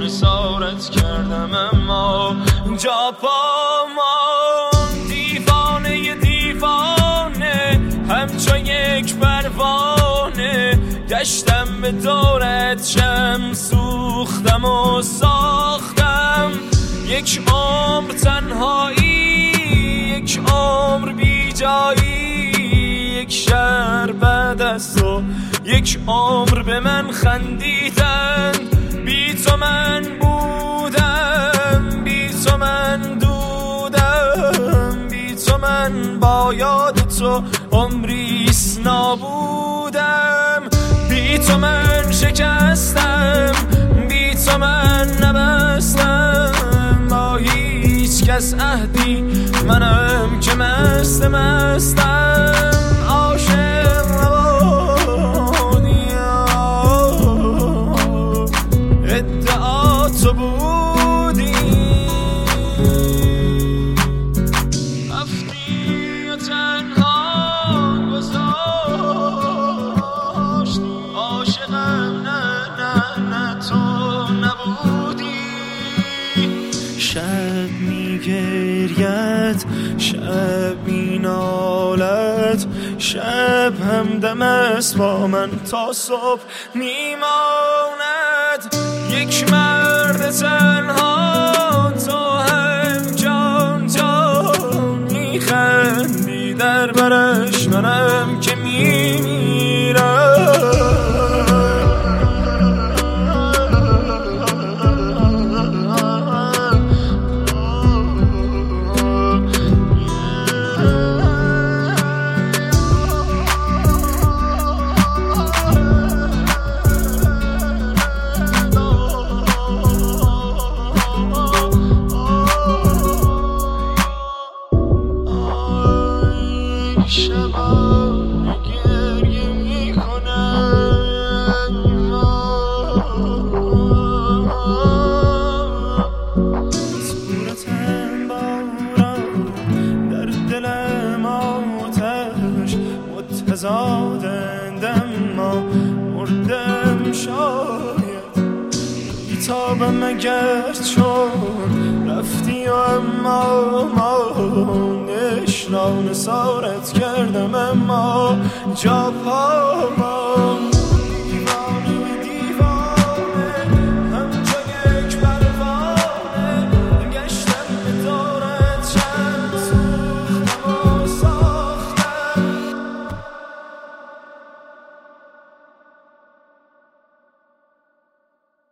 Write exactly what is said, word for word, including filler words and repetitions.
نثارت کردم اما جا پامان دیوانه دیوانه همچون یک پروانه گشتم به دورت شم سوختم و ساختم یک عمر تنهایی یک عمر بی جایی یک شهر بعد از تو یک عمر به من خندیدن بی تو من بودم بی تو من دودم بی تو من با یاد تو عمریست نابودم بی تو من شکستم بی تو من نبستم با هیچ کس عهدی منم که مست مستم عاشق نبودی ادعا تو بودی رفتی و تنها گذاشتی عاشقم نه نه نه تو نبودی شب میگرید شب مینالد شب همدم است با من تا صبح میماند یک مرد تنها تو هم جان جان میخندی در برش منم که میمیرم شبا گریه میکنم صورتم باران در دلم آتش متضادند اما مردم شاید بیتابم اگر چون رفتی و اما مانش را نثارت کردم اما جا پامان